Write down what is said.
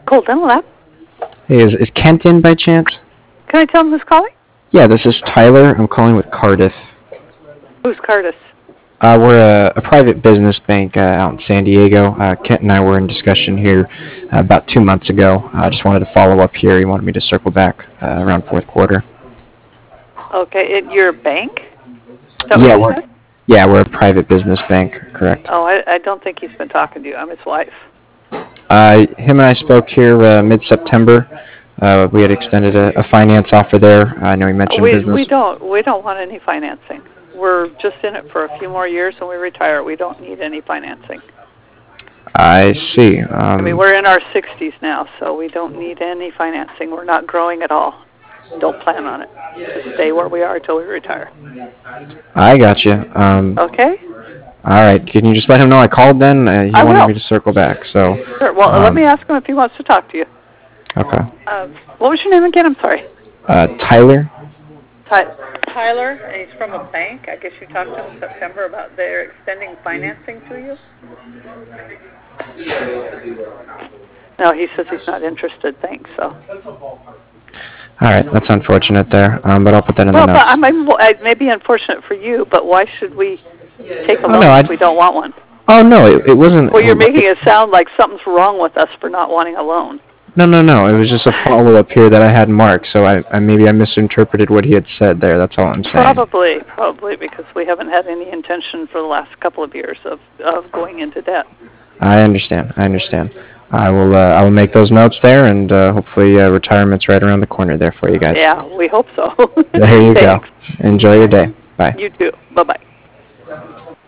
Cold Dental Lab. Hey, is Kent in by chance? Can I tell him who's calling? Yeah, this is Tyler. I'm calling with Cardiff. Who's Curtis? We're a private business bank out in San Diego. Kent and I were in discussion here about 2 months ago. I just wanted to follow up here. He wanted me to circle back around fourth quarter. Okay, your bank? Is that Yeah, what you said? we're a private business bank, correct. Oh, I don't think he's been talking to you. I'm his wife. Him and I spoke here mid-September. We had extended a finance offer there. I know he mentioned We business. don't want any financing. We're just in it for a few more years and we retire. We don't need any financing. I see. I mean, we're in our 60s now, so we don't need any financing. We're not growing at all. Don't plan on it. Just stay where we are until we retire. I got you. Okay? All right. Can you just let him know I called then? He I wanted will. me to circle back. So. Sure. Well, let me ask him if he wants to talk to you. Okay. What was your name again? I'm sorry. Tyler. Tyler, and he's from a bank. I guess you talked to him in September about their extending financing to you? No, he says he's not interested. Thanks. So. All right, that's unfortunate there, but I'll put that in the notes. Well, it may be unfortunate for you, but why should we take a loan if we don't want one? Oh, no, it wasn't. Well, you're making it sound like something's wrong with us for not wanting a loan. No. It was just a follow-up here that I had marked, so I maybe I misinterpreted what he had said there. That's all I'm saying. Probably, because we haven't had any intention for the last couple of years of going into debt. I understand. I will make those notes there, and hopefully retirement's right around the corner there for you guys. Yeah, we hope so. There you go. Enjoy your day. Bye. You too. Bye-bye.